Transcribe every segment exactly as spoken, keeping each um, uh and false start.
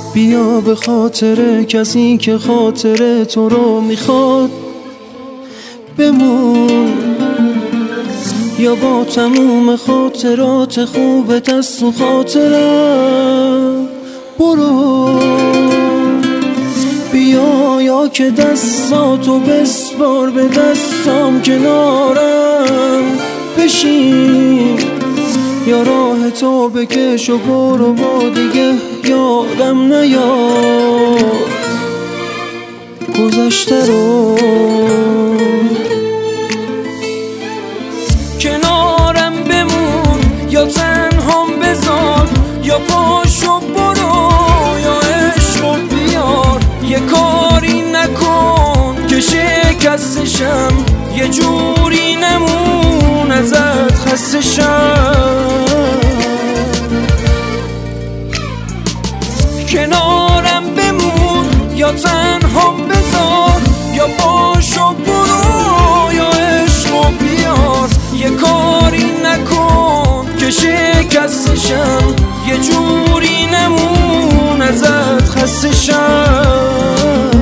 بیا به خاطر کسی که خاطر تو رو میخواد بمون، یا با تموم خاطرات خوب دست و خاطرم برو. بیا یا که دستاتو بسپار به دستام، کنارم بشین، یا راه تو بکش و برو با دیگه یادم نیاد گذشته رو. کنارم بمون یا تنهام بذار، یا پاشو برو یا عشقو بیار. یه کاری نکن که شکستشم، یه جوری نمون ازت خستشم. کنارم بمون یا تنهام بذار، یا پاشو برو یا عشقو بیار. یه کاری نکن که شکستشم، یه جوری نمون ازت خستشم.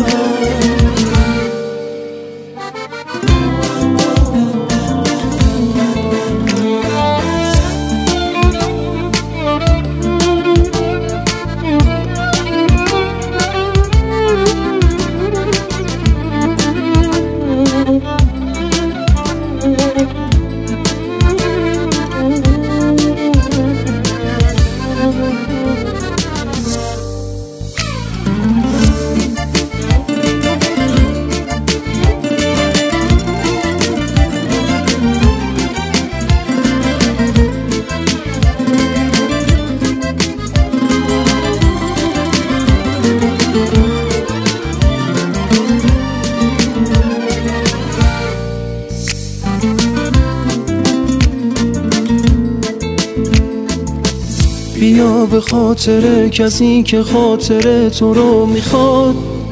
بیا به خاطر کسی که خاطر تو رو میخواد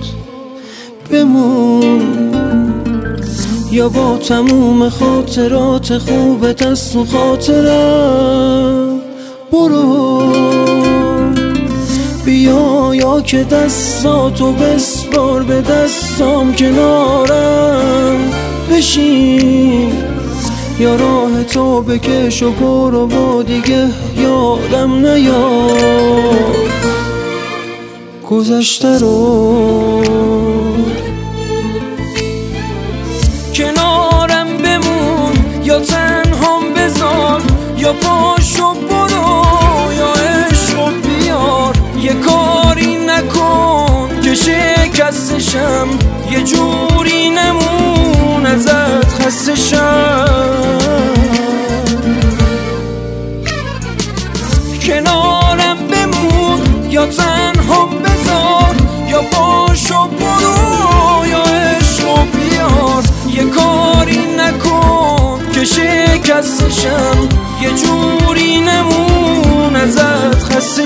بمون، یا با تموم خاطرات خوب دست و خاطرم برو. بیا یا که دستاتو بسپار به دستام، کنارم بشین، یا راه تو بکش و برو با دیگه یادم نیاد گذشته رو. کنارم بمون یا تنهام بذار، یا پاشو برو یا عشقو بیار. یه کاری نکن که شکستشم، یه جوری نمون ازت خستشم. کنارم بمون یا تنهام بذار، یا پاشو برو یا عشقو بیار. یه کاری نکن که شکستشم، یه جوری نمون ازت خسته